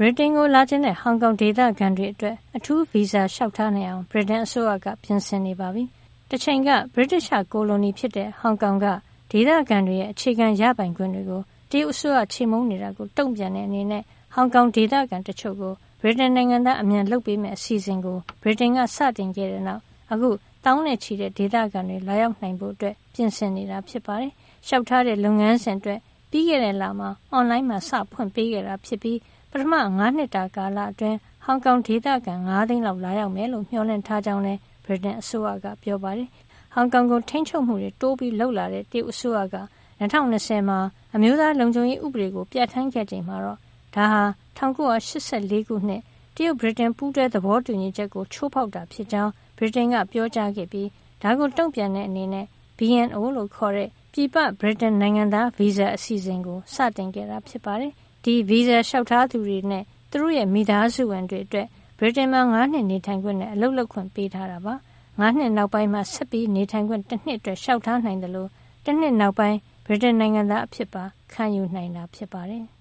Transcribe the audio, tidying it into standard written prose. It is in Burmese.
ဗြိတိန်ကိုလာချင်တဲ့ဟောင်ကောင်ဒေသခံတွေအတွက်အထူးဗီဇာလျှောက်ထားနိုင်အောင်ဗြိတိန်အစိုးရကပြင်ဆင်နေပါပြီ။တချိန်ကဗြိတိရှကိုလိုနီဖြစ်တဲ့ဟောင်ကောင်ကဒေသခံတွေရဲ့အခြေခံရပိုင်ခွင့်တွေကိုတရုတ်အစိုးရချေမှုန်းနေတာကိုတုံ့ပြန်တဲ့အနေနဲ့ဟောင်ကောင်ဒေသခံတချို့ကိုဗြိတိန်နိုင်ငံသားအမြန်လုပ်ပေးမယ့်အစီအစဉ်ကိုဗြိတိန်ကစတင်ခဲ့တဲ့နောက်အခုတောင်းနဲ့ချီတဲ့ဒေသခံတွေလာရောက်နိုင်ဖို့အတွက်ပြင်ဆင်နေတာဖြစ်ပါတယ်။လျှောက်ထားတဲ့လုပ်ငန်းစဉ်အတွက်ပြီးခဲ့တဲ့လမှာအွန်လိုင်းမှာစဖွင့်ပေးခဲ့တာဖြစ်ပြီးပထမ9နှစ်တာကာလအတွင်းဟောင်ကောင်ဒေသခံ9သိန်းလောက်လာရောက်မယ်လို့မျှော်လင့်ထားကြောင်းလည်းဗြိတိန်အစိုးရကပြောပါတယ်။ဟောင်ကောင်ကိုထိန်းချုပ်မှုတွေတိုးပြီးလှုပ်လာတဲ့တရုတ်အစိုးရက2020မှာအမျိုးသားလုံခြုံရေးဥပဒေကိုပြဋ္ဌာန်းခဲ့ချိန်မှာတော့ဒါဟာ1984ခုနှစ်တရုတ်ဗြိတိန်ပူးတွဲသဘောတူညီချက်ကိုချိုးဖောက်တာဖြစ်ကြောင်းဗြိတိန်ကပြောကြားခဲ့ပြီးဒါကိုတုံ့ပြန်တဲ့အနေနဲ့ BNO လို့ခေါ်တဲ့ပြည်ပဗြိတိန်နိုင်ငံသားဗီဇာအစီအစဉ်ကိုစတင်ခဲ့တာဖြစ်ပါတယ်။ဒီဗီဇာလျှောက်ထားသူတွေနဲ့သူတို့ရဲ့မိသားစုဝင်တွေအတွက်ဗြိတိန်မှာ9နှစ်နေထိုင်ခွင့်နဲ့အလုပ်လုပ်ခွင့်ပေးထားတာပါ။9နှစ်နောက်ပိုင်းမှာဆက်ပြီးနေထိုင်ခွင့်1နှစ်အတွက်လျှောက်ထားနိုင်တယ်လို့1နှစ်နောက်ပိုင်းဗြိတိန်နိုင်ငံသားအဖြစ်ပါခံယူနိုင်တာဖြစ်ပါတယ်။